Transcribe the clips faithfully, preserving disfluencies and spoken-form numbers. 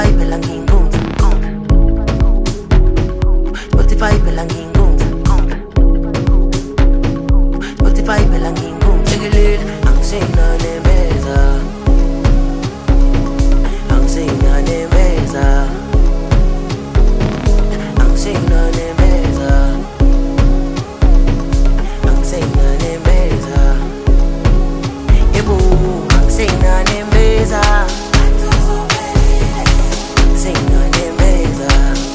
Spotify phela nginkunzi, Spotify phela nginkunzi, Spotify phela nginkunzi. Lekelele angisena nemeza, angisena nemeza, angisena nemeza, angisena nemeza. Yebo angisena nemeza, angisena nemeza,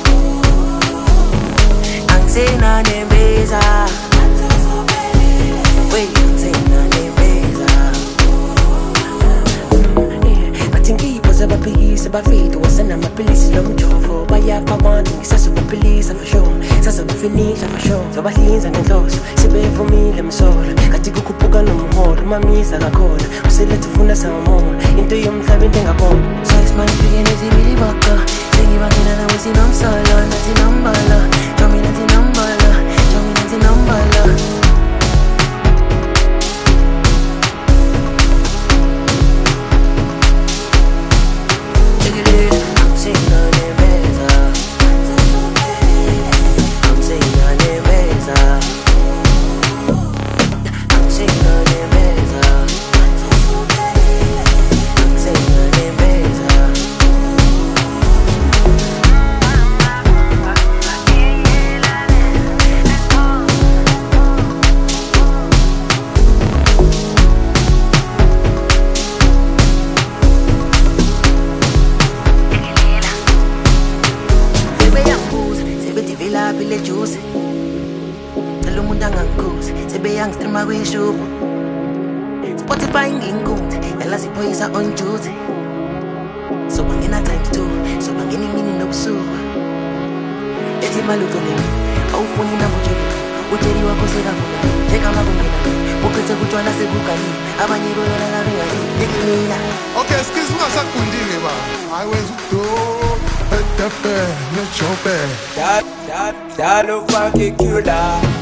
angisena nemeza. Wait, angisena nemeza. Bathi ngiyiphoza baphikisa bafethu wasana amapilisi lomjovo bayapha abantu ngisasubapilisa for sure sasabafinisha for sure sobahlinza ngenhloso sebevumile emsolo kathi kukhuphuka nomholo mamisa kakhona uselethe ufuna samamona into yomhlaba into engabona so isimanje fike nezibili baka sengibangela nawe sinomsala nathi nombala jomi nathi nombala jomi nathi nombala. Spotify nginkunzi yala siphoyisa on duty, so bangena times two, so bangena imini nobusuku. Ethi malutho lemi awufuni nabujeli ujeli wakho sekavuma njengama kungena ukhethe kutshwala sekugani abanye bolala bengalila. Okay, excuse me asakundile ba hayi wenza ukudo etepe nejobe that that that no fucking killer.